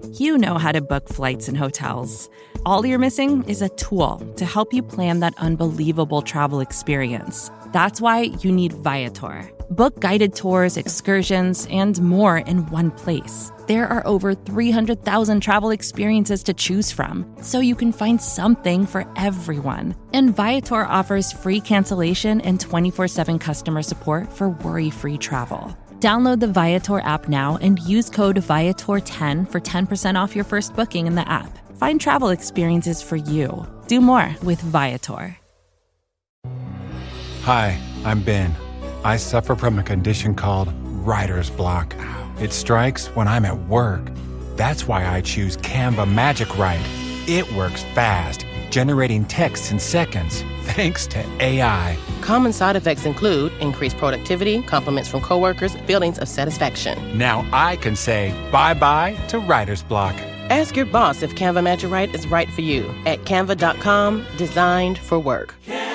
You know how to book flights and hotels. All you're missing is a tool to help you plan that unbelievable travel experience. That's why you need Viator. Book guided tours, excursions, and more in one place. There are over 300,000 travel experiences to choose from, so you can find something for everyone. And Viator offers free cancellation and 24/7 customer support for worry-free travel. Download the Viator app now and use code Viator10 for 10% off your first booking in the app. Find travel experiences for you. Do more with Viator. Hi, I'm Ben. I suffer from a condition called writer's block. It strikes when I'm at work. That's why I choose Canva Magic Write. It works fast, generating text in seconds, thanks to AI. Common side effects include increased productivity, compliments from coworkers, feelings of satisfaction. Now I can say bye-bye to writer's block. Ask your boss if Canva Magic Write is right for you at canva.com, designed for work.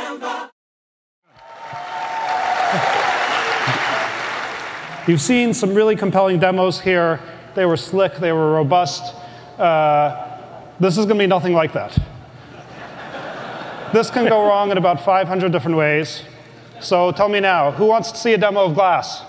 You've seen some really compelling demos here. They were slick, they were robust. This is going to be nothing like that. This can go wrong in about 500 different ways. So tell me now, who wants to see a demo of Glass?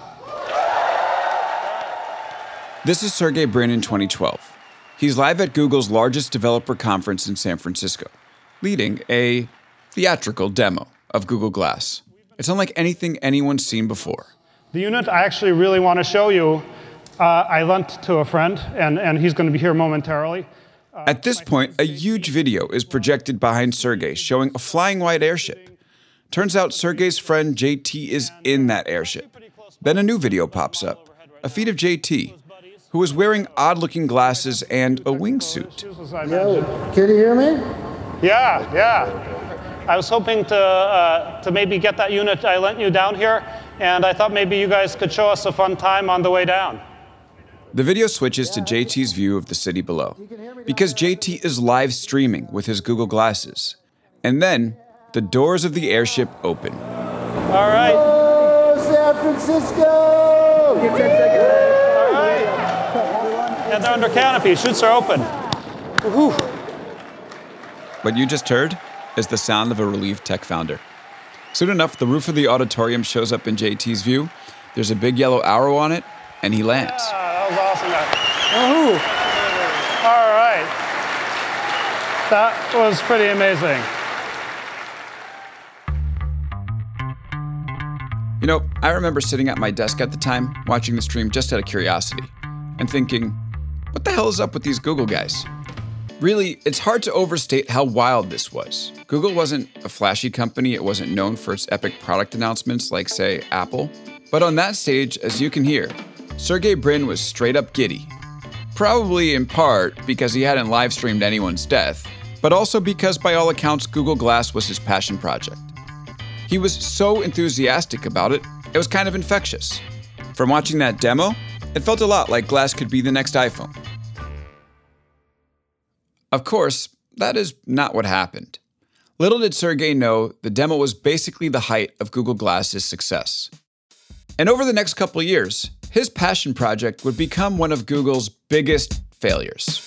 This is Sergey Brin in 2012. He's live at Google's largest developer conference in San Francisco, leading a theatrical demo of Google Glass. It's unlike anything anyone's seen before. The unit I actually really want to show you, I lent to a friend, and he's going to be here momentarily. At this point, a huge video is projected behind Sergey showing a flying white airship. Turns out Sergey's friend JT is in that airship. Then a new video pops up, a feed of JT, who is wearing odd-looking glasses and a wingsuit. Yo, can you hear me? Yeah. I was hoping to maybe get that unit I lent you down here, and I thought maybe you guys could show us a fun time on the way down. The video switches to JT's view of the city below, because JT is live streaming with his Google Glasses. And then, the doors of the airship open. All right. Oh, San Francisco! All right. Yeah, they're under canopy. Chutes are open. Woo-hoo. What you just heard is the sound of a relieved tech founder. Soon enough, the roof of the auditorium shows up in JT's view. There's a big yellow arrow on it, and he lands. That was awesome. Woohoo! All right. That was pretty amazing. You know, I remember sitting at my desk at the time, watching the stream just out of curiosity, and thinking, what the hell is up with these Google guys? Really, it's hard to overstate how wild this was. Google wasn't a flashy company. It wasn't known for its epic product announcements like, say, Apple. But on that stage, as you can hear, Sergey Brin was straight up giddy. Probably in part because he hadn't live streamed anyone's death, but also because by all accounts, Google Glass was his passion project. He was so enthusiastic about it, it was kind of infectious. From watching that demo, it felt a lot like Glass could be the next iPhone. Of course, that is not what happened. Little did Sergey know the demo was basically the height of Google Glass's success. And over the next couple of years, his passion project would become one of Google's biggest failures.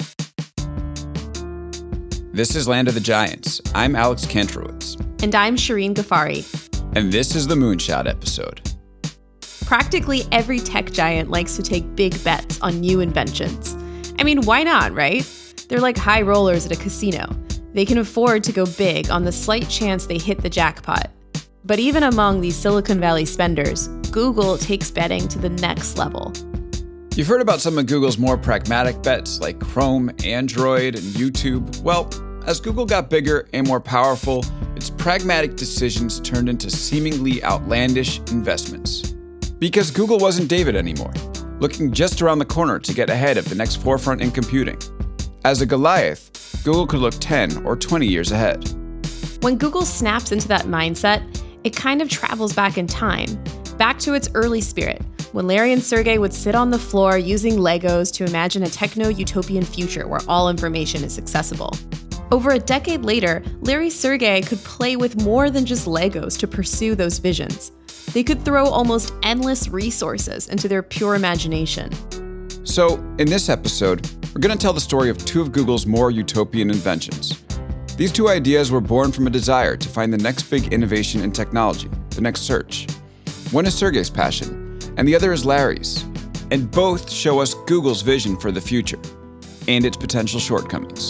This is Land of the Giants. I'm Alex Kantrowitz. And I'm Shireen Ghaffari. And this is the Moonshot episode. Practically every tech giant likes to take big bets on new inventions. I mean, why not, right? They're like high rollers at a casino. They can afford to go big on the slight chance they hit the jackpot. But even among these Silicon Valley spenders, Google takes betting to the next level. You've heard about some of Google's more pragmatic bets like Chrome, Android, and YouTube. Well, as Google got bigger and more powerful, its pragmatic decisions turned into seemingly outlandish investments. Because Google wasn't David anymore, looking just around the corner to get ahead of the next forefront in computing. As a Goliath, Google could look 10 or 20 years ahead. When Google snaps into that mindset, it kind of travels back in time, back to its early spirit, when Larry and Sergey would sit on the floor using Legos to imagine a techno-utopian future where all information is accessible. Over a decade later, Larry Sergey could play with more than just Legos to pursue those visions. They could throw almost endless resources into their pure imagination. So, in this episode, we're going to tell the story of two of Google's more utopian inventions. These two ideas were born from a desire to find the next big innovation in technology, the next search. One is Sergey's passion, and the other is Larry's. And both show us Google's vision for the future and its potential shortcomings.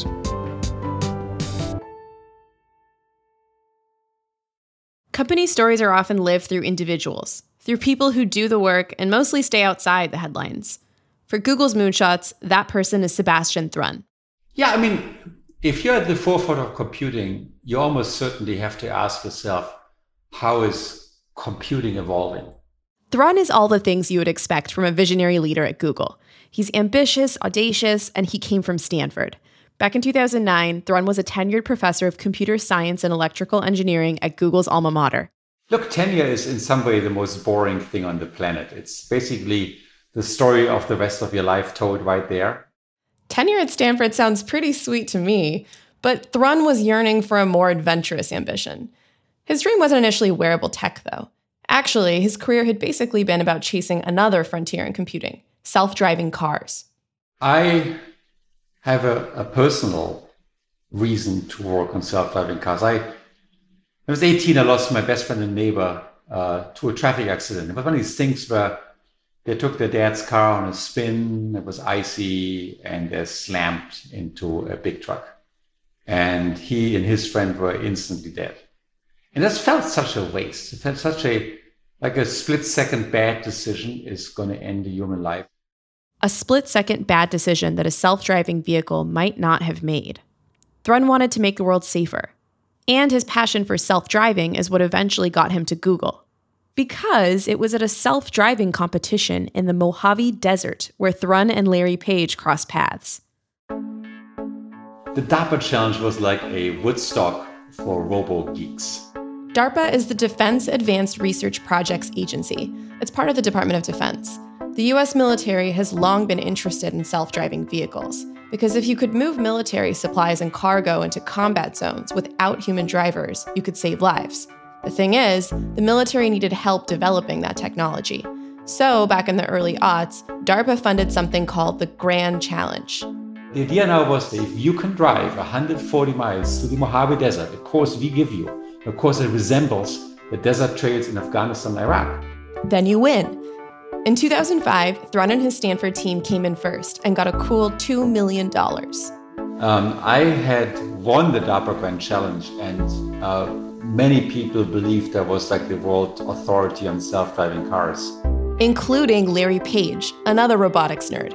Company stories are often lived through individuals, through people who do the work and mostly stay outside the headlines. For Google's moonshots, that person is Sebastian Thrun. Yeah, I mean, if you're at the forefront of computing, you almost certainly have to ask yourself, how is computing evolving? Thrun is all the things you would expect from a visionary leader at Google. He's ambitious, audacious, and he came from Stanford. Back in 2009, Thrun was a tenured professor of computer science and electrical engineering at Google's alma mater. Look, tenure is in some way the most boring thing on the planet. It's basically the story of the rest of your life told right there. Tenure at Stanford sounds pretty sweet to me, but Thrun was yearning for a more adventurous ambition. His dream wasn't initially wearable tech, though. Actually, his career had basically been about chasing another frontier in computing, self-driving cars. I have a personal reason to work on self-driving cars. I was 18, I lost my best friend and neighbor to a traffic accident. It was one of these things where they took their dad's car on a spin, it was icy, and they slammed into a big truck. And he and his friend were instantly dead. And that felt such a waste. It felt such a split-second bad decision is going to end a human life. A split-second bad decision that a self-driving vehicle might not have made. Thrun wanted to make the world safer. And his passion for self-driving is what eventually got him to Google. Because it was at a self-driving competition in the Mojave Desert where Thrun and Larry Page crossed paths. The DARPA challenge was like a Woodstock for robo-geeks. DARPA is the Defense Advanced Research Projects Agency. It's part of the Department of Defense. The U.S. military has long been interested in self-driving vehicles, because if you could move military supplies and cargo into combat zones without human drivers, you could save lives. The thing is, the military needed help developing that technology. So, back in the early aughts, DARPA funded something called the Grand Challenge. The idea now was that if you can drive 140 miles through the Mojave Desert, the course we give you, a course that resembles the desert trails in Afghanistan and Iraq, then you win. In 2005, Thrun and his Stanford team came in first and got a cool $2 million. I had won the DARPA Grand Challenge, and many people believed I was like the world authority on self-driving cars. Including Larry Page, another robotics nerd.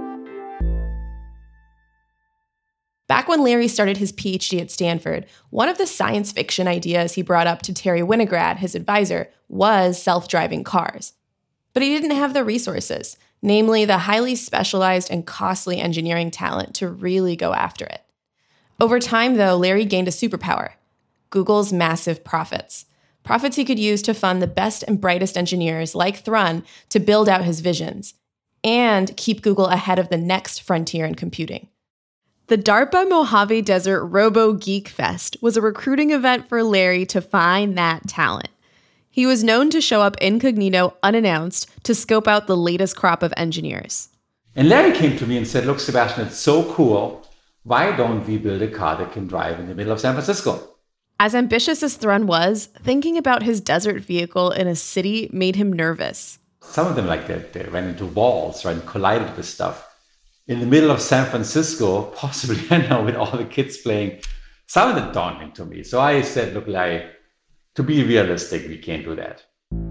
Back when Larry started his PhD at Stanford, one of the science fiction ideas he brought up to Terry Winograd, his advisor, was self-driving cars. But he didn't have the resources, namely the highly specialized and costly engineering talent to really go after it. Over time, though, Larry gained a superpower: Google's massive profits. Profits he could use to fund the best and brightest engineers like Thrun to build out his visions and keep Google ahead of the next frontier in computing. The DARPA Mojave Desert Robo Geek Fest was a recruiting event for Larry to find that talent. He was known to show up incognito, unannounced, to scope out the latest crop of engineers. And Larry came to me and said, look, Sebastian, it's so cool. Why don't we build a car that can drive in the middle of San Francisco? As ambitious as Thrun was, thinking about his desert vehicle in a city made him nervous. Some of them, they ran into walls, right, and collided with stuff. In the middle of San Francisco, possibly, with all the kids playing, sounded daunting to me. So I said, look, Larry, to be realistic, we can't do that.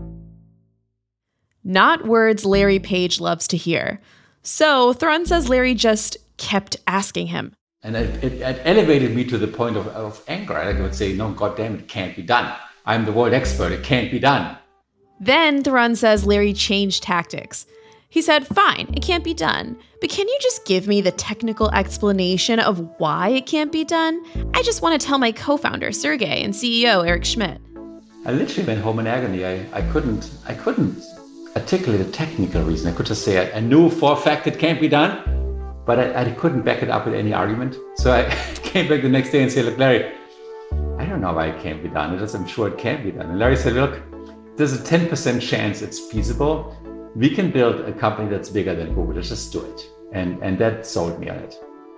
Not words Larry Page loves to hear. So Thrun says Larry just kept asking him. And it elevated me to the point of anger. I would say, no, goddamn, it can't be done. I'm the world expert. It can't be done. Then Thrun says Larry changed tactics. He said, fine, it can't be done, but can you just give me the technical explanation of why it can't be done? I just want to tell my co-founder, Sergey, and CEO, Eric Schmidt. I literally went home in agony. I couldn't articulate a technical reason. I could just say I knew for a fact it can't be done, but I couldn't back it up with any argument. So I came back the next day and said, look, Larry, I don't know why it can't be done. I'm sure it can be done. And Larry said, look, there's a 10% chance it's feasible. We can build a company that's bigger than Google. Let's just do it. And that sold me on it.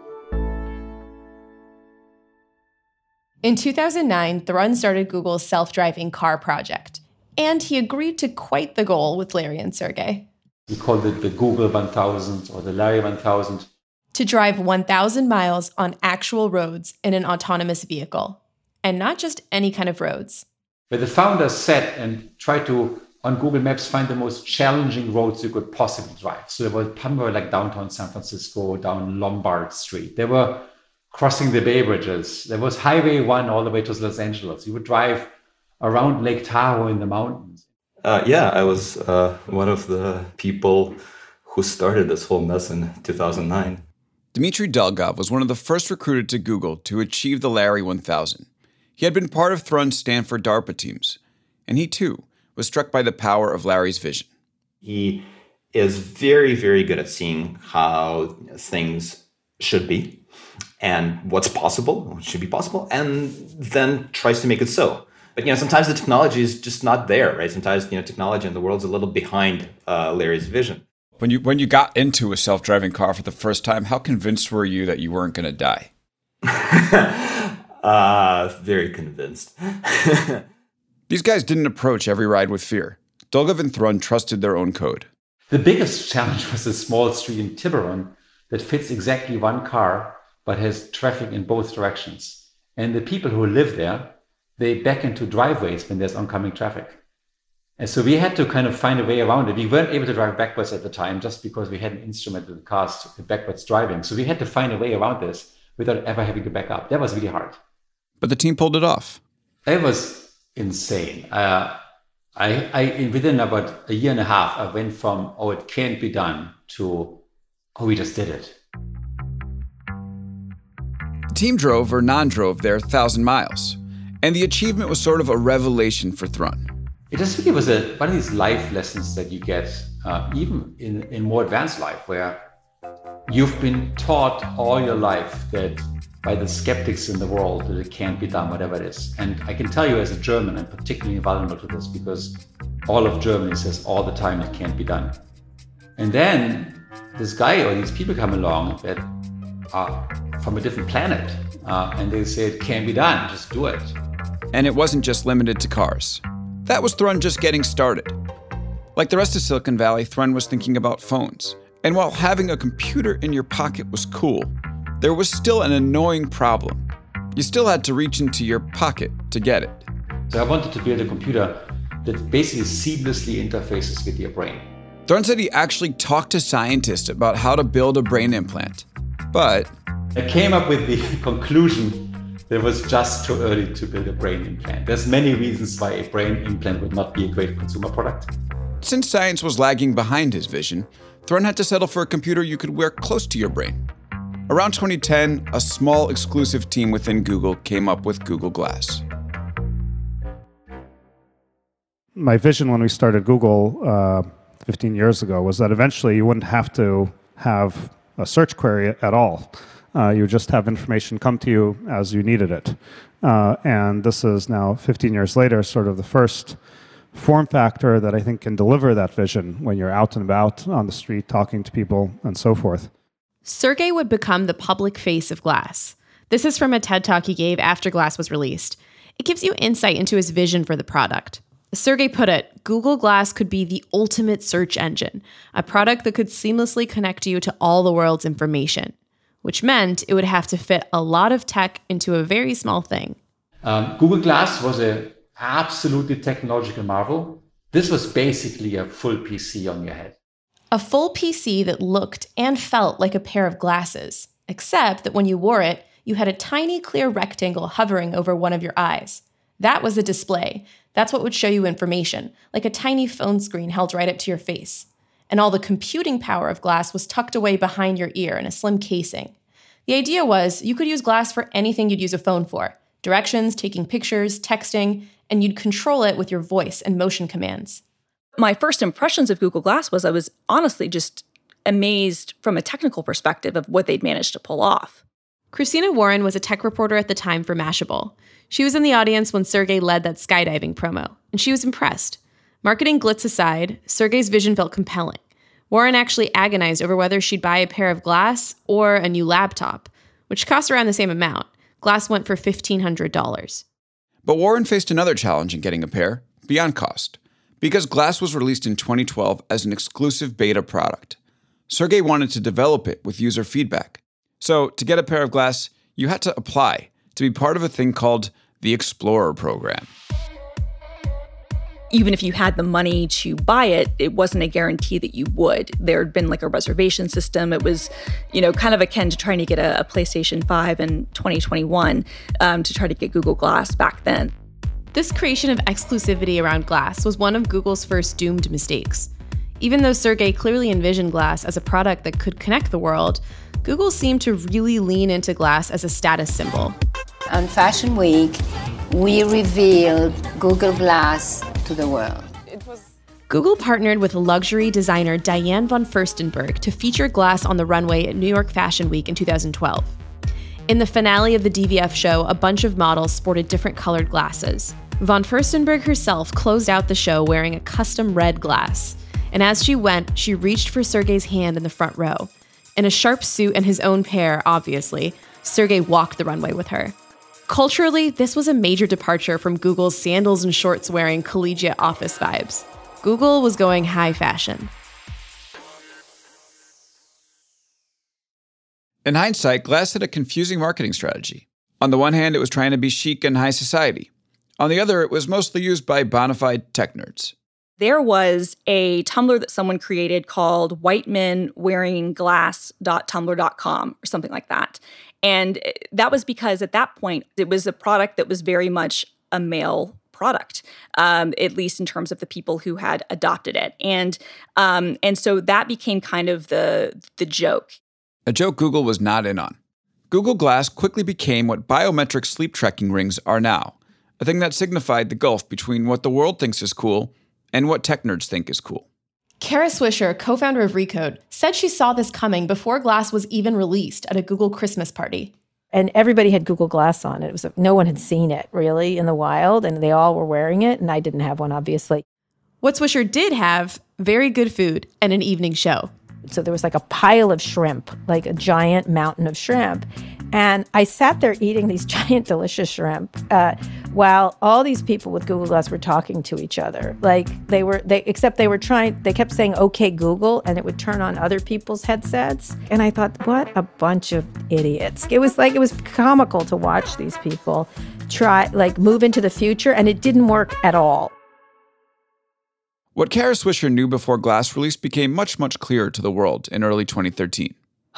In 2009, Thrun started Google's self-driving car project, and he agreed to quite the goal with Larry and Sergey. We called it the Google 1000 or the Larry 1000. To drive 1,000 miles on actual roads in an autonomous vehicle, and not just any kind of roads. Where the founders sat and tried to, on Google Maps, find the most challenging roads you could possibly drive. So there were like downtown San Francisco, down Lombard Street. They were crossing the Bay Bridges. There was Highway 1 all the way to Los Angeles. You would drive around Lake Tahoe in the mountains. I was one of the people who started this whole mess in 2009. Dmitry Dolgov was one of the first recruited to Google to achieve the Larry 1000. He had been part of Thrun's Stanford DARPA teams, and he too was struck by the power of Larry's vision. He is very, very good at seeing how things should be and what's possible, what should be possible, and then tries to make it so. But, sometimes the technology is just not there, right? Sometimes, technology in the world's a little behind Larry's vision. When you got into a self-driving car for the first time, how convinced were you that you weren't going to die? Very convinced. These guys didn't approach every ride with fear. Dolgov and Thrun trusted their own code. The biggest challenge was a small street in Tiburon that fits exactly one car, but has traffic in both directions. And the people who live there, they back into driveways when there's oncoming traffic. And so we had to kind of find a way around it. We weren't able to drive backwards at the time just because we hadn't instrumented the cars to backwards driving. So we had to find a way around this without ever having to back up. That was really hard. But the team pulled it off. It was insane. Within about a year and a half, I went from, it can't be done, to, we just did it. The team drove or non-drove their 1,000 miles. And the achievement was sort of a revelation for Thrun. It just really was one of these life lessons that you get even in more advanced life, where you've been taught all your life that by the skeptics in the world that it can't be done, whatever it is. And I can tell you as a German, I'm particularly vulnerable to this because all of Germany says all the time it can't be done. And then this guy or these people come along that are from a different planet and they say it can't be done, just do it. And it wasn't just limited to cars. That was Thrun just getting started. Like the rest of Silicon Valley, Thrun was thinking about phones. And while having a computer in your pocket was cool, there was still an annoying problem. You still had to reach into your pocket to get it. So I wanted to build a computer that basically seamlessly interfaces with your brain. Thrun said he actually talked to scientists about how to build a brain implant. But I came up with the conclusion that it was just too early to build a brain implant. There's many reasons why a brain implant would not be a great consumer product. Since science was lagging behind his vision, Thrun had to settle for a computer you could wear close to your brain. Around 2010, a small exclusive team within Google came up with Google Glass. My vision when we started Google 15 years ago was that eventually you wouldn't have to have a search query at all. You would just have information come to you as you needed it. And this is now, 15 years later, sort of the first form factor that I think can deliver that vision when you're out and about on the street talking to people and so forth. Sergey would become the public face of Glass. This is from a TED Talk he gave after Glass was released. It gives you insight into his vision for the product. Sergey put it, Google Glass could be the ultimate search engine, a product that could seamlessly connect you to all the world's information, which meant it would have to fit a lot of tech into a very small thing. Google Glass was an absolutely technological marvel. This was basically a full PC on your head. A full PC that looked and felt like a pair of glasses, except that when you wore it, you had a tiny clear rectangle hovering over one of your eyes. That was a display. That's what would show you information, like a tiny phone screen held right up to your face. And all the computing power of Glass was tucked away behind your ear in a slim casing. The idea was you could use Glass for anything you'd use a phone for: directions, taking pictures, texting, and you'd control it with your voice and motion commands. My first impressions of Google Glass was I was honestly just amazed from a technical perspective of what they'd managed to pull off. Christina Warren was a tech reporter at the time for Mashable. She was in the audience when Sergey led that skydiving promo, and she was impressed. Marketing glitz aside, Sergey's vision felt compelling. Warren actually agonized over whether she'd buy a pair of Glass or a new laptop, which cost around the same amount. Glass went for $1,500. But Warren faced another challenge in getting a pair, beyond cost, because Glass was released in 2012 as an exclusive beta product. Sergey wanted to develop it with user feedback. So to get a pair of Glass, you had to apply to be part of a thing called the Explorer program. Even if you had the money to buy it, it wasn't a guarantee that you would. There had been like a reservation system. It was, kind of akin to trying to get a PlayStation 5 in 2021 to try to get Google Glass back then. This creation of exclusivity around Glass was one of Google's first doomed mistakes. Even though Sergey clearly envisioned Glass as a product that could connect the world, Google seemed to really lean into Glass as a status symbol. On Fashion Week, we revealed Google Glass to the world. Google partnered with luxury designer Diane von Furstenberg to feature Glass on the runway at New York Fashion Week in 2012. In the finale of the DVF show, a bunch of models sported different colored glasses. Von Furstenberg herself closed out the show wearing a custom red glass. And as she went, she reached for Sergey's hand in the front row. In a sharp suit and his own pair, obviously, Sergey walked the runway with her. Culturally, this was a major departure from Google's sandals and shorts wearing collegiate office vibes. Google was going high fashion. In hindsight, Glass had a confusing marketing strategy. On the one hand, it was trying to be chic and high society. On the other, it was mostly used by bona fide tech nerds. There was a Tumblr that someone created called whitemenwearingglass.tumblr.com or something like that. And that was because at that point, it was a product that was very much a male product, at least in terms of the people who had adopted it. And so that became kind of the joke. A joke Google was not in on. Google Glass quickly became what biometric sleep tracking rings are now, a thing that signified the gulf between what the world thinks is cool and what tech nerds think is cool. Kara Swisher, co-founder of Recode, said she saw this coming before Glass was even released at a Google Christmas party. And everybody had Google Glass on. No one had seen it, really, in the wild, and they all were wearing it, and I didn't have one, obviously. What Swisher did have, very good food and an evening show. So there was like a pile of shrimp, like a giant mountain of shrimp. And I sat there eating these giant, delicious shrimp while all these people with Google Glass were talking to each other. Like they kept saying, "Okay, Google," and it would turn on other people's headsets. And I thought, what a bunch of idiots. It was comical to watch these people move into the future, and it didn't work at all. What Kara Swisher knew before Glass release became much, much clearer to the world in early 2013.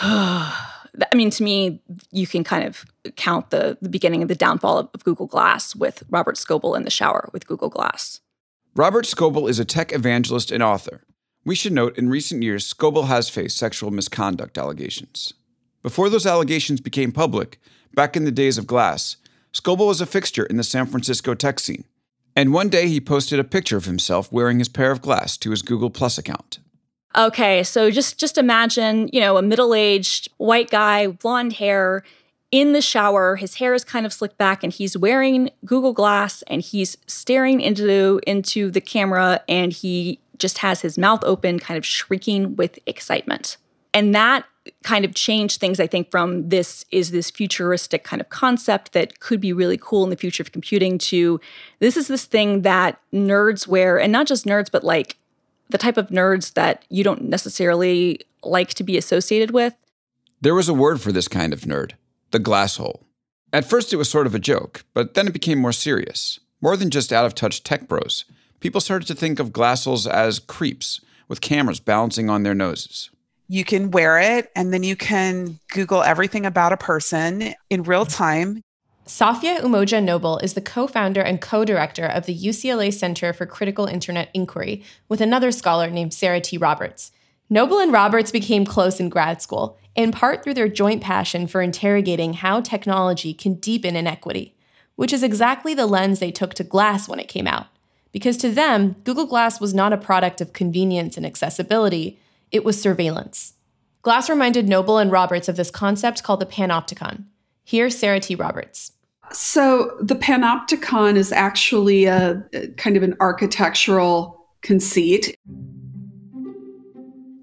I mean, to me, you can kind of count the beginning of the downfall of Google Glass with Robert Scoble in the shower with Google Glass. Robert Scoble is a tech evangelist and author. We should note, in recent years, Scoble has faced sexual misconduct allegations. Before those allegations became public, back in the days of Glass, Scoble was a fixture in the San Francisco tech scene. And one day he posted a picture of himself wearing his pair of Glass to his Google Plus account. Okay, so just imagine, a middle-aged white guy, blonde hair, in the shower. His hair is kind of slicked back, and he's wearing Google Glass, and he's staring into the camera, and he just has his mouth open, kind of shrieking with excitement. And that kind of changed things, I think, from this futuristic kind of concept that could be really cool in the future of computing to this is this thing that nerds wear, and not just nerds, but like the type of nerds that you don't necessarily like to be associated with. There was a word for this kind of nerd, the glass hole. At first it was sort of a joke, but then it became more serious. More than just out-of-touch tech bros, people started to think of glass holes as creeps, with cameras balancing on their noses. You can wear it, and then you can Google everything about a person in real time. Safia Umoja Noble is the co-founder and co-director of the UCLA Center for Critical Internet Inquiry with another scholar named Sarah T. Roberts. Noble and Roberts became close in grad school, in part through their joint passion for interrogating how technology can deepen inequity, which is exactly the lens they took to Glass when it came out. Because to them, Google Glass was not a product of convenience and accessibility, it was surveillance. Glass reminded Noble and Roberts of this concept called the panopticon. Here's Sarah T. Roberts. So the panopticon is actually a kind of an architectural conceit.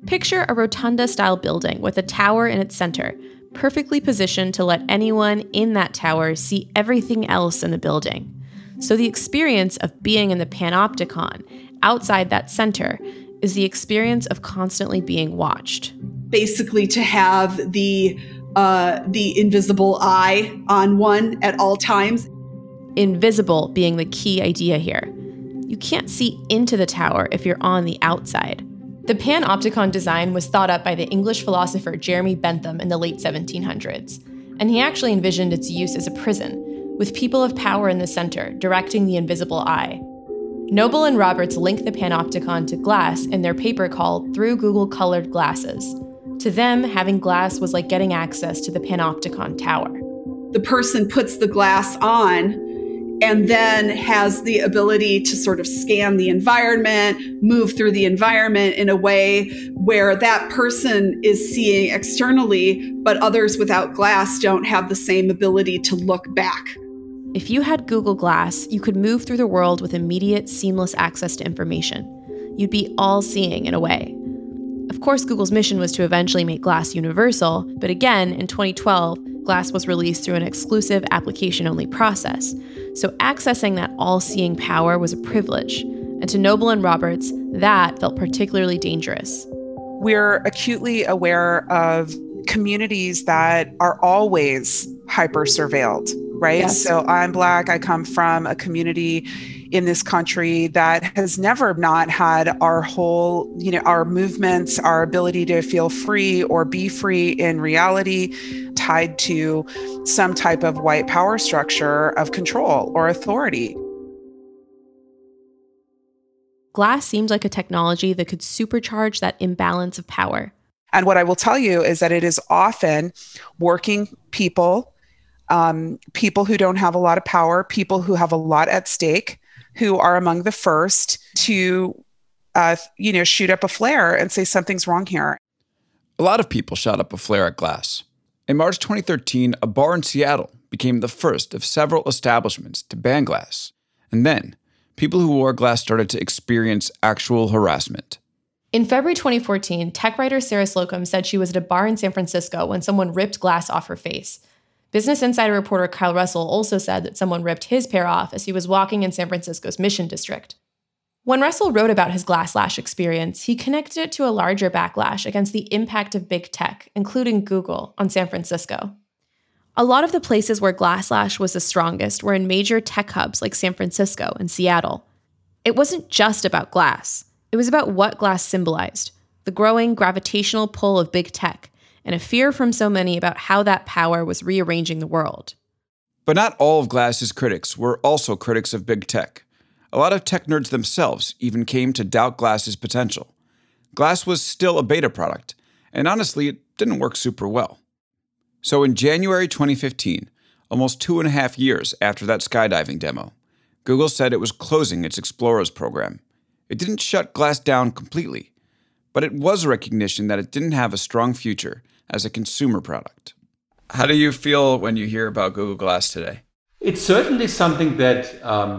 Picture a rotunda-style building with a tower in its center, perfectly positioned to let anyone in that tower see everything else in the building. So the experience of being in the Panopticon, outside that center, is the experience of constantly being watched. Basically, to have the invisible eye on one at all times. Invisible being the key idea here. You can't see into the tower if you're on the outside. The Panopticon design was thought up by the English philosopher Jeremy Bentham in the late 1700s, and he actually envisioned its use as a prison, with people of power in the center directing the invisible eye. Noble and Roberts linked the Panopticon to glass in their paper called Through Google Colored Glasses. To them, having glass was like getting access to the Panopticon tower. The person puts the glass on and then has the ability to sort of scan the environment, move through the environment in a way where that person is seeing externally, but others without glass don't have the same ability to look back. If you had Google Glass, you could move through the world with immediate, seamless access to information. You'd be all-seeing in a way. Of course, Google's mission was to eventually make Glass universal, but again, in 2012, Glass was released through an exclusive application-only process. So accessing that all-seeing power was a privilege, and to Noble and Roberts, that felt particularly dangerous. We're acutely aware of communities that are always hyper-surveilled, right? Yes. So I'm Black, I come from a community in this country that has never not had our whole, our movements, our ability to feel free or be free in reality tied to some type of white power structure of control or authority. Glass seemed like a technology that could supercharge that imbalance of power. And what I will tell you is that it is often working people, people who don't have a lot of power, people who have a lot at stake, who are among the first to, shoot up a flare and say something's wrong here. A lot of people shot up a flare at Glass. In March 2013, a bar in Seattle became the first of several establishments to ban Glass. And then, people who wore Glass started to experience actual harassment. In February 2014, tech writer Sarah Slocum said she was at a bar in San Francisco when someone ripped glass off her face. Business Insider reporter Kyle Russell also said that someone ripped his pair off as he was walking in San Francisco's Mission District. When Russell wrote about his glass lash experience, he connected it to a larger backlash against the impact of big tech, including Google, on San Francisco. A lot of the places where glass lash was the strongest were in major tech hubs like San Francisco and Seattle. It wasn't just about glass. It was about what glass symbolized, the growing gravitational pull of big tech, and a fear from so many about how that power was rearranging the world. But not all of Glass's critics were also critics of big tech. A lot of tech nerds themselves even came to doubt Glass's potential. Glass was still a beta product, and honestly, it didn't work super well. So in January 2015, almost 2.5 years after that skydiving demo, Google said it was closing its Explorers program. It didn't shut Glass down completely, but it was a recognition that it didn't have a strong future as a consumer product. How do you feel when you hear about Google Glass today? It's certainly something that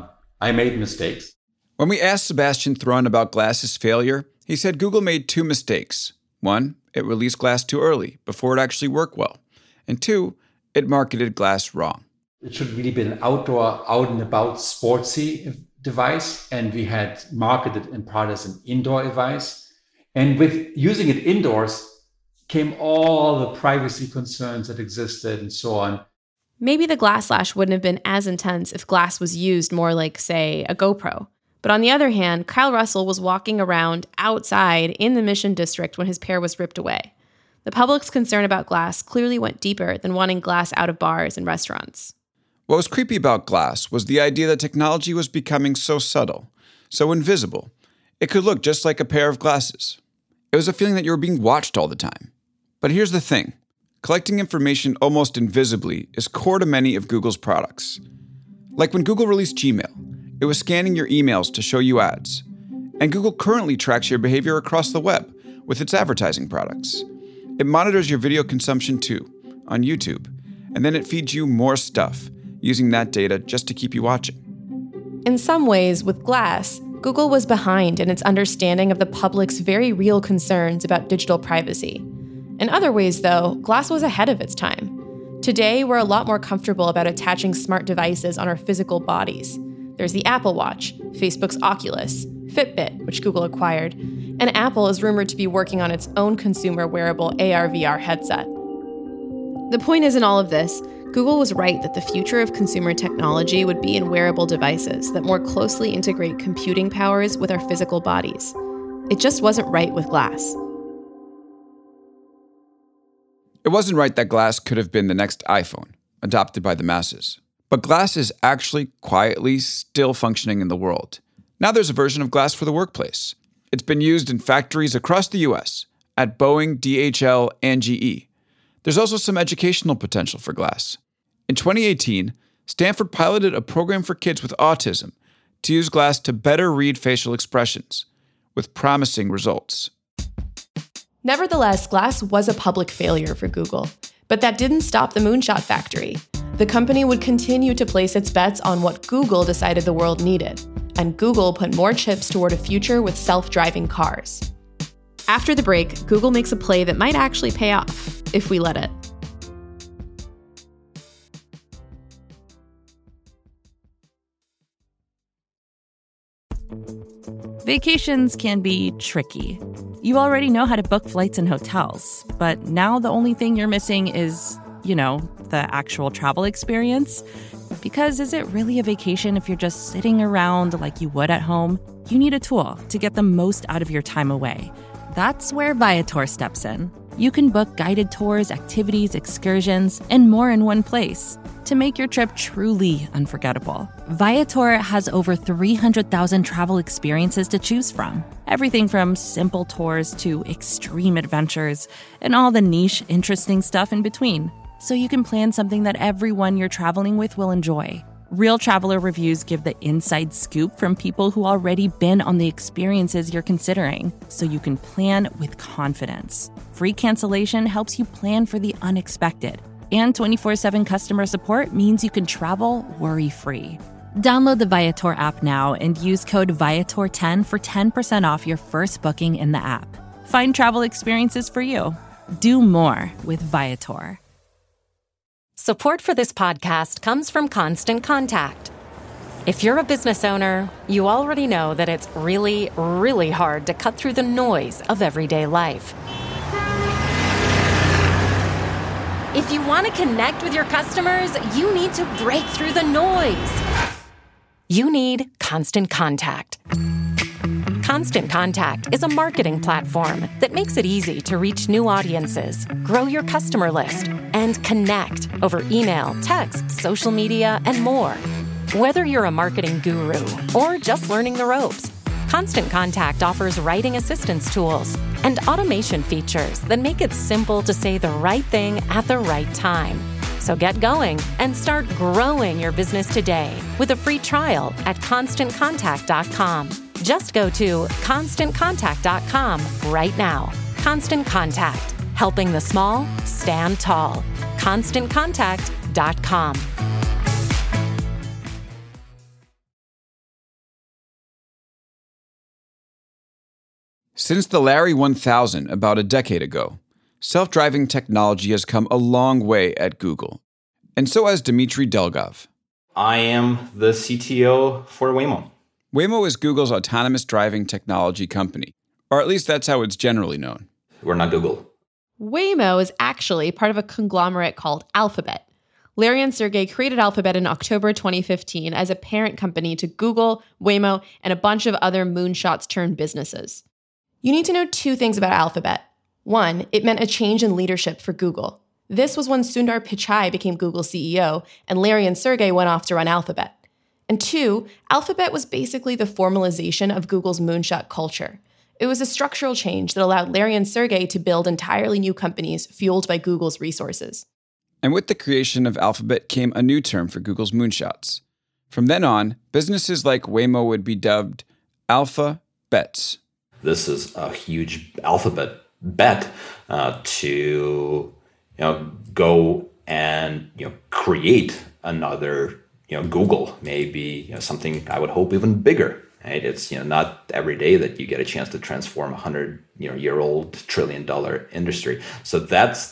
I made mistakes. When we asked Sebastian Thrun about Glass's failure, he said Google made 2 mistakes. 1, it released Glass too early, before it actually worked well. And 2, it marketed Glass wrong. It should really be an outdoor, out and about, sportsy device, and we had marketed in part as an indoor device. And with using it indoors came all the privacy concerns that existed and so on. Maybe the glass lash wouldn't have been as intense if glass was used more like, say, a GoPro. But on the other hand, Kyle Russell was walking around outside in the Mission District when his pair was ripped away. The public's concern about glass clearly went deeper than wanting glass out of bars and restaurants. What was creepy about Glass was the idea that technology was becoming so subtle, so invisible, it could look just like a pair of glasses. It was a feeling that you were being watched all the time. But here's the thing. Collecting information almost invisibly is core to many of Google's products. Like when Google released Gmail, it was scanning your emails to show you ads. And Google currently tracks your behavior across the web with its advertising products. It monitors your video consumption too, on YouTube, and then it feeds you more stuff, using that data just to keep you watching. In some ways, with Glass, Google was behind in its understanding of the public's very real concerns about digital privacy. In other ways, though, Glass was ahead of its time. Today, we're a lot more comfortable about attaching smart devices on our physical bodies. There's the Apple Watch, Facebook's Oculus, Fitbit, which Google acquired, and Apple is rumored to be working on its own consumer wearable AR/VR headset. The point is, in all of this, Google was right that the future of consumer technology would be in wearable devices that more closely integrate computing powers with our physical bodies. It just wasn't right with Glass. It wasn't right that Glass could have been the next iPhone, adopted by the masses. But Glass is actually quietly still functioning in the world. Now there's a version of Glass for the workplace. It's been used in factories across the US, at Boeing, DHL, and GE. There's also some educational potential for Glass. In 2018, Stanford piloted a program for kids with autism to use Glass to better read facial expressions, with promising results. Nevertheless, Glass was a public failure for Google, but that didn't stop the moonshot factory. The company would continue to place its bets on what Google decided the world needed, and Google put more chips toward a future with self-driving cars. After the break, Google makes a play that might actually pay off, if we let it. Vacations can be tricky. You already know how to book flights and hotels, but now the only thing you're missing is, the actual travel experience. Because is it really a vacation if you're just sitting around like you would at home? You need a tool to get the most out of your time away. That's where Viator steps in. You can book guided tours, activities, excursions, and more in one place to make your trip truly unforgettable. Viator has over 300,000 travel experiences to choose from. Everything from simple tours to extreme adventures and all the niche, interesting stuff in between. So you can plan something that everyone you're traveling with will enjoy. Real traveler reviews give the inside scoop from people who already been on the experiences you're considering, so you can plan with confidence. Free cancellation helps you plan for the unexpected. And 24/7 customer support means you can travel worry-free. Download the Viator app now and use code Viator10 for 10% off your first booking in the app. Find travel experiences for you. Do more with Viator. Support for this podcast comes from Constant Contact. If you're a business owner, you already know that it's really, really hard to cut through the noise of everyday life. If you want to connect with your customers, you need to break through the noise. You need Constant Contact. Constant Contact is a marketing platform that makes it easy to reach new audiences, grow your customer list, and connect over email, text, social media, and more. Whether you're a marketing guru or just learning the ropes, Constant Contact offers writing assistance tools and automation features that make it simple to say the right thing at the right time. So get going and start growing your business today with a free trial at ConstantContact.com. Just go to ConstantContact.com right now. Constant Contact, helping the small stand tall. ConstantContact.com. Since the Larry 1000 about a decade ago, self-driving technology has come a long way at Google. And so has Dmitry Delgov. I am the CTO for Waymo. Waymo is Google's autonomous driving technology company, or at least that's how it's generally known. We're not Google. Waymo is actually part of a conglomerate called Alphabet. Larry and Sergey created Alphabet in October 2015 as a parent company to Google, Waymo, and a bunch of other moonshots turned businesses. You need to know two things about Alphabet. One, it meant a change in leadership for Google. This was when Sundar Pichai became Google's CEO, and Larry and Sergey went off to run Alphabet. And two, Alphabet was basically the formalization of Google's moonshot culture. It was a structural change that allowed Larry and Sergey to build entirely new companies fueled by Google's resources. And with the creation of Alphabet came a new term for Google's moonshots. From then on, businesses like Waymo would be dubbed Alpha Bets. This is a huge Alphabet bet to go and create another Google, maybe something I would hope even bigger. Right? It's not every day that you get a chance to transform a 100-year-old $1 trillion industry. So that's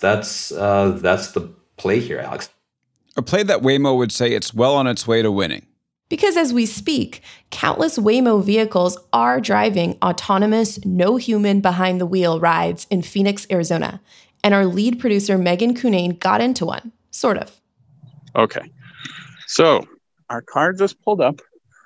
the play here, Alex. A play that Waymo would say it's well on its way to winning. Because as we speak, countless Waymo vehicles are driving autonomous, no human behind the wheel rides in Phoenix, Arizona. And our lead producer, Megan Cunane, got into one, sort of. Okay. So our car just pulled up,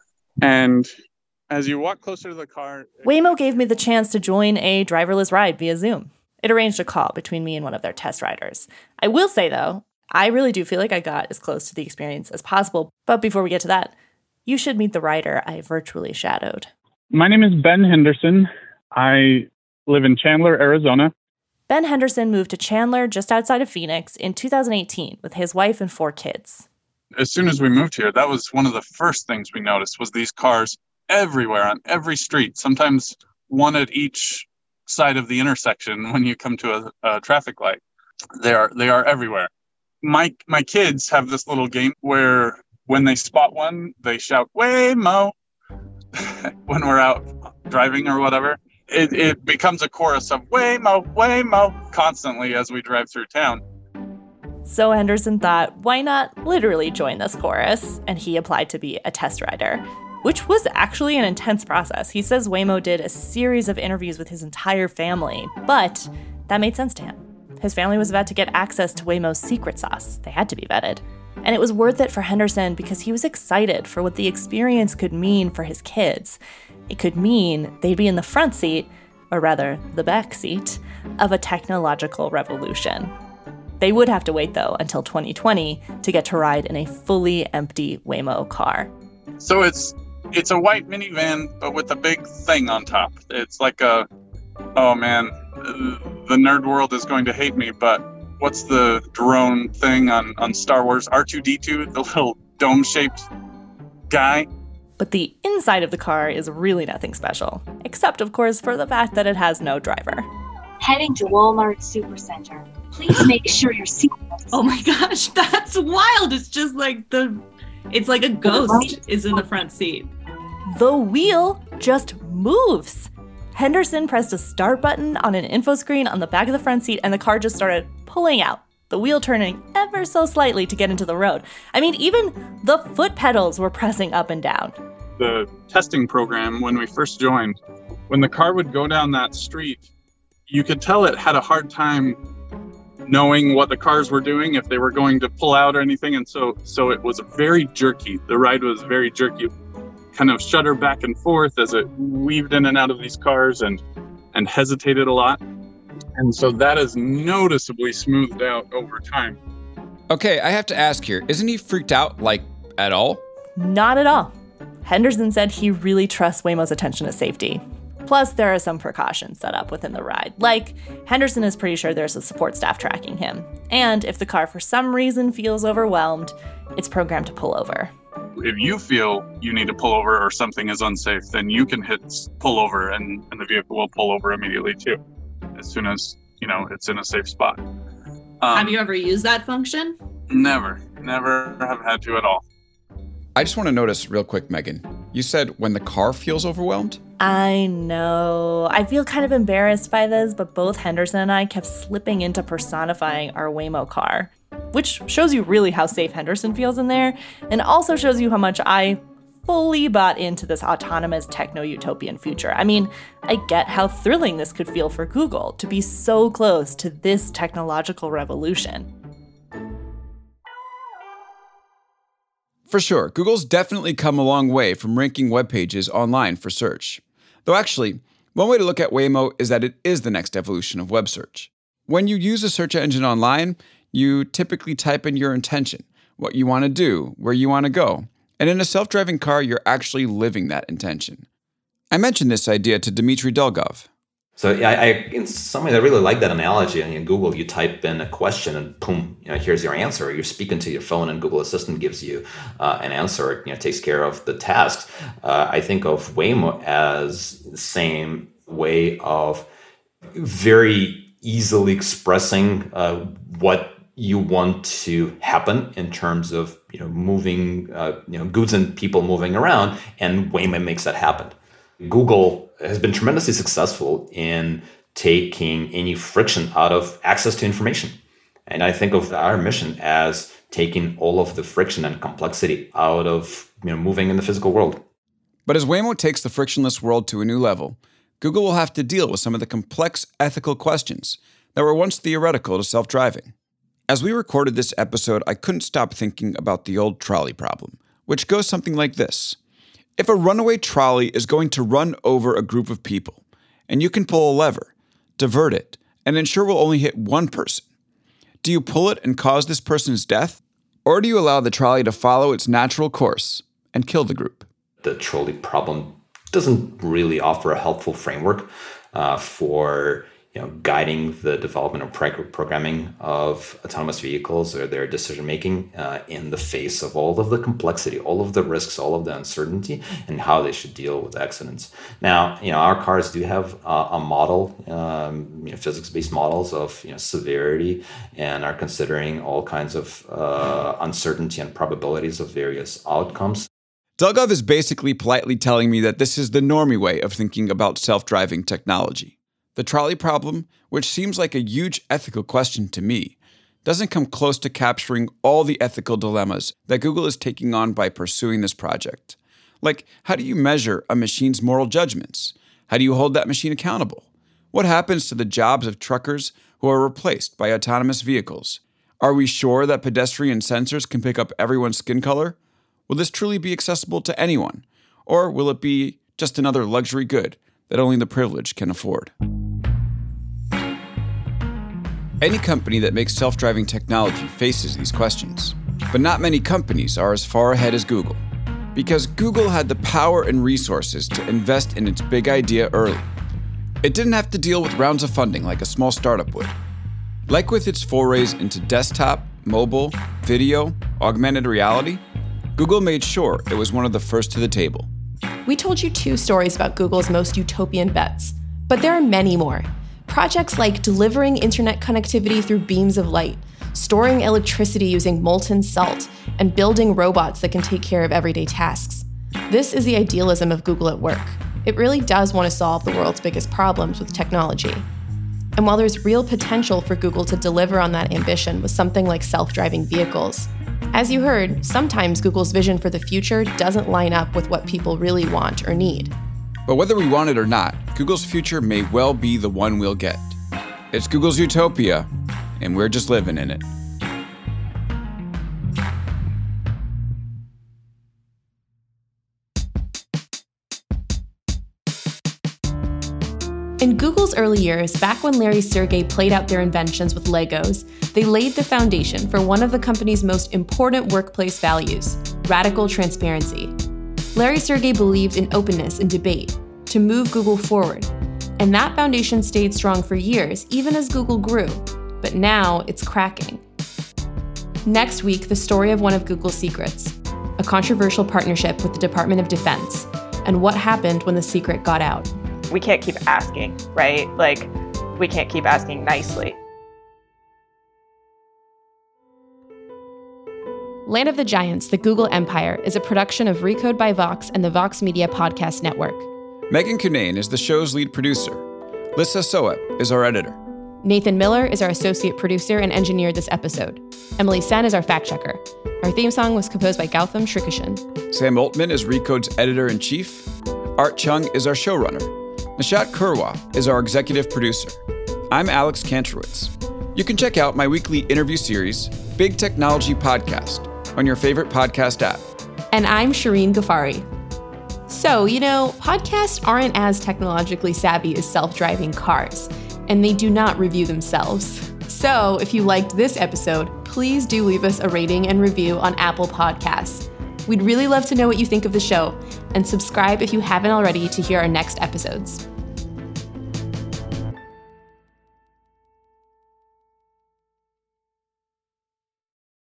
and as you walk closer to the car... Waymo gave me the chance to join a driverless ride via Zoom. It arranged a call between me and one of their test riders. I will say, though, I really do feel like I got as close to the experience as possible. But before we get to that, you should meet the rider I virtually shadowed. My name is Ben Henderson. I live in Chandler, Arizona. Ben Henderson moved to Chandler, just outside of Phoenix, in 2018 with his wife and 4 kids. As soon as we moved here, that was one of the first things we noticed was these cars everywhere on every street, sometimes one at each side of the intersection when you come to a traffic light. They are everywhere. My kids have this little game where when they spot one, they shout, "Waymo," when we're out driving or whatever. It becomes a chorus of "Waymo, Waymo" constantly as we drive through town. So Henderson thought, why not literally join this chorus? And he applied to be a test rider, which was actually an intense process. He says Waymo did a series of interviews with his entire family, but that made sense to him. His family was about to get access to Waymo's secret sauce. They had to be vetted. And it was worth it for Henderson because he was excited for what the experience could mean for his kids. It could mean they'd be in the front seat, or rather the back seat, of a technological revolution. They would have to wait, though, until 2020 to get to ride in a fully empty Waymo car. So it's a white minivan, but with a big thing on top. It's like oh man, the nerd world is going to hate me, but what's the drone thing on Star Wars? R2-D2, the little dome-shaped guy? But the inside of the car is really nothing special, except, of course, for the fact that it has no driver. Heading to Walmart Supercenter. Please make sure your seatbelt. Oh my gosh, that's wild. It's just like it's like a ghost is in the front seat. The wheel just moves. Henderson pressed a start button on an info screen on the back of the front seat and the car just started pulling out, the wheel turning ever so slightly to get into the road. I mean, even the foot pedals were pressing up and down. The testing program, when we first joined, when the car would go down that street, you could tell it had a hard time knowing what the cars were doing, if they were going to pull out or anything. And so it was very jerky. The ride was very jerky, kind of shudder back and forth as it weaved in and out of these cars and hesitated a lot. And so that is noticeably smoothed out over time. Okay, I have to ask here, isn't he freaked out, at all? Not at all. Henderson said he really trusts Waymo's attention to safety. Plus, there are some precautions set up within the ride. Like, Henderson is pretty sure there's a support staff tracking him. And if the car for some reason feels overwhelmed, it's programmed to pull over. If you feel you need to pull over or something is unsafe, then you can hit pull over and the vehicle will pull over immediately too, as soon as, it's in a safe spot. Have you ever used that function? Never have had to at all. I just want to notice real quick, Megan, you said when the car feels overwhelmed? I know. I feel kind of embarrassed by this, but both Henderson and I kept slipping into personifying our Waymo car, which shows you really how safe Henderson feels in there, and also shows you how much I fully bought into this autonomous techno-utopian future. I mean, I get how thrilling this could feel for Google to be so close to this technological revolution. For sure, Google's definitely come a long way from ranking web pages online for search. Though actually, one way to look at Waymo is that it is the next evolution of web search. When you use a search engine online, you typically type in your intention, what you want to do, where you want to go. And in a self-driving car, you're actually living that intention. I mentioned this idea to Dmitry Dolgov. So in some ways, I really like that analogy. In Google, you type in a question and boom, here's your answer. You're speaking to your phone and Google Assistant gives you an answer. It takes care of the tasks. I think of Waymo as the same way of very easily expressing what you want to happen in terms of moving goods and people moving around, and Waymo makes that happen. Google has been tremendously successful in taking any friction out of access to information. And I think of our mission as taking all of the friction and complexity out of moving in the physical world. But as Waymo takes the frictionless world to a new level, Google will have to deal with some of the complex ethical questions that were once theoretical to self-driving. As we recorded this episode, I couldn't stop thinking about the old trolley problem, which goes something like this. If a runaway trolley is going to run over a group of people, and you can pull a lever, divert it, and ensure we'll only hit one person, do you pull it and cause this person's death? Or do you allow the trolley to follow its natural course and kill the group? The trolley problem doesn't really offer a helpful framework for guiding the development or programming of autonomous vehicles or their decision-making in the face of all of the complexity, all of the risks, all of the uncertainty, and how they should deal with accidents. Now, our cars do have a model, physics-based models of severity, and are considering all kinds of uncertainty and probabilities of various outcomes. Delgov is basically politely telling me that this is the normie way of thinking about self-driving technology. The trolley problem, which seems like a huge ethical question to me, doesn't come close to capturing all the ethical dilemmas that Google is taking on by pursuing this project. Like, how do you measure a machine's moral judgments? How do you hold that machine accountable? What happens to the jobs of truckers who are replaced by autonomous vehicles? Are we sure that pedestrian sensors can pick up everyone's skin color? Will this truly be accessible to anyone? Or will it be just another luxury good that only the privileged can afford? Any company that makes self-driving technology faces these questions. But not many companies are as far ahead as Google. Because Google had the power and resources to invest in its big idea early. It didn't have to deal with rounds of funding like a small startup would. Like with its forays into desktop, mobile, video, augmented reality, Google made sure it was one of the first to the table. We told you 2 stories about Google's most utopian bets, but there are many more. Projects like delivering internet connectivity through beams of light, storing electricity using molten salt, and building robots that can take care of everyday tasks. This is the idealism of Google at work. It really does want to solve the world's biggest problems with technology. And while there's real potential for Google to deliver on that ambition with something like self-driving vehicles, as you heard, sometimes Google's vision for the future doesn't line up with what people really want or need. But whether we want it or not, Google's future may well be the one we'll get. It's Google's utopia, and we're just living in it. In Google's early years, back when Larry Sergey played out their inventions with Legos, they laid the foundation for one of the company's most important workplace values, radical transparency. Larry Sergey believed in openness and debate to move Google forward, and that foundation stayed strong for years, even as Google grew. But now it's cracking. Next week, the story of one of Google's secrets, a controversial partnership with the Department of Defense, and what happened when the secret got out. We can't keep asking, right? Like, we can't keep asking nicely. Land of the Giants, The Google Empire is a production of Recode by Vox and the Vox Media Podcast Network. Megan Cunane is the show's lead producer. Lissa Soep is our editor. Nathan Miller is our associate producer and engineered this episode. Emily Sen is our fact-checker. Our theme song was composed by Gautam Srikishan. Sam Altman is Recode's editor-in-chief. Art Chung is our showrunner. Nishat Kurwa is our executive producer. I'm Alex Kantrowitz. You can check out my weekly interview series, Big Technology Podcast, on your favorite podcast app. And I'm Shireen Ghaffari. So, podcasts aren't as technologically savvy as self-driving cars, and they do not review themselves. So, if you liked this episode, please do leave us a rating and review on Apple Podcasts. We'd really love to know what you think of the show, and subscribe if you haven't already to hear our next episodes.